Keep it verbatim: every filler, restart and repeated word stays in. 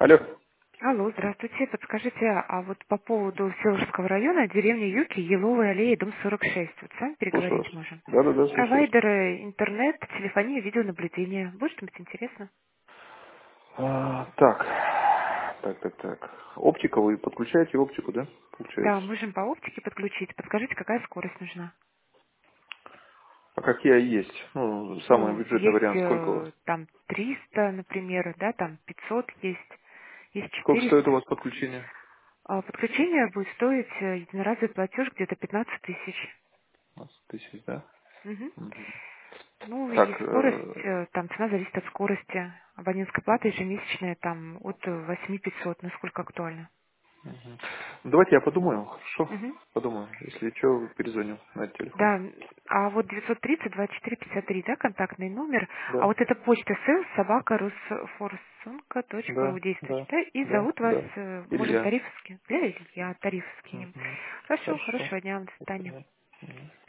Алло. Алло, здравствуйте. Подскажите, а вот по поводу Селжского района, деревня Юки, Еловая аллея, дом сорок шесть. Вот с вами Слушаю переговорить вас. можем. Да-да-да, слушаю вас. Провайдеры, интернет, телефония, видеонаблюдение. Будет что-нибудь интересно? А, так. Так, так, так. Оптика, вы подключаете оптику, да? Да, Получается. можем по оптике подключить. Подскажите, какая скорость нужна? А какие есть? Ну, самый Ну, бюджетный есть вариант сколько у вас? э, там триста, например, да, там пятьсот есть, есть Сколько стоит у четыреста. вас подключение? А подключение будет стоить э, единоразовый платеж где-то пятнадцать тысяч. двадцать тысяч, да? Мгм. Мгм. Ну и Так, скорость, э, э, там цена зависит от скорости. Абонентская плата ежемесячная там от восемь тысяч пятисот, насколько актуально. мгм. Ну, давайте я подумаю, хорошо? Мгм. Подумаю. Если что, перезвоню на этот телефон. Да, а вот девятьсот тридцать двадцать четыре пятьдесят три, да, контактный номер, а Да, вот эта почта sales собака русфорсунка точка ру да, действует, да, да, и да, зовут вас, да. э, можем Илья. Тарифовский, да, или я Тарифовский. Мгм. Хорошо, Хорошо. хорошего дня, до До свидания. свидания. Мгм.